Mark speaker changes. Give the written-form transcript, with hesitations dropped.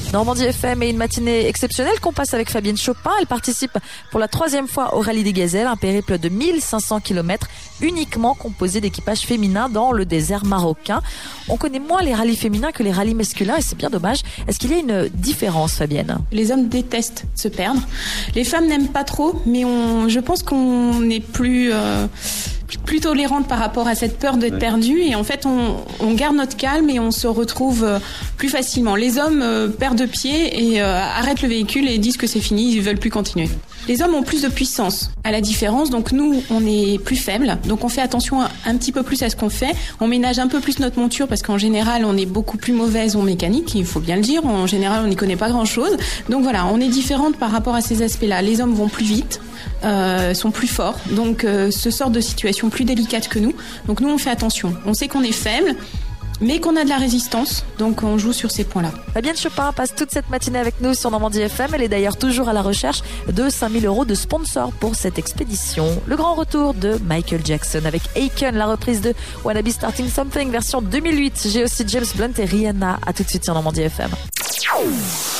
Speaker 1: Normandie FM et une matinée exceptionnelle qu'on passe avec Fabienne Chopin. Elle participe pour la 3e fois au Rallye des Gazelles, un périple de 1500 km uniquement composé d'équipages féminins dans le désert marocain. On connaît moins les rallyes féminins que les rallyes masculins et c'est bien dommage. Est-ce qu'il y a une différence, Fabienne ?
Speaker 2: Les hommes détestent se perdre. Les femmes n'aiment pas trop, mais je pense qu'on est plus tolérante par rapport à cette peur d'être perdue et en fait on garde notre calme et on se retrouve plus facilement. Les hommes perdent pied et arrêtent le véhicule et disent que c'est fini, ils veulent plus continuer. Les hommes ont plus de puissance à la différence, donc nous on est plus faibles, donc on fait attention un petit peu plus à ce qu'on fait, on ménage un peu plus notre monture parce qu'en général on est beaucoup plus mauvaise en mécanique, il faut bien le dire, en général on n'y connaît pas grand chose, donc voilà, on est différente par rapport à ces aspects-là. Les hommes vont plus vite, sont plus forts, donc se sortent de situations plus délicates que nous, donc nous on fait attention, on sait qu'on est faible, mais qu'on a de la résistance, donc on joue sur ces points-là.
Speaker 1: Fabienne Chopin passe toute cette matinée avec nous sur Normandie FM. Elle est d'ailleurs toujours à la recherche de 5 000 € de sponsors pour cette expédition. Le grand retour de Michael Jackson avec Aiken, la reprise de Wanna Be Starting Something version 2008. J'ai aussi James Blunt et Rihanna. À tout de suite sur Normandie FM.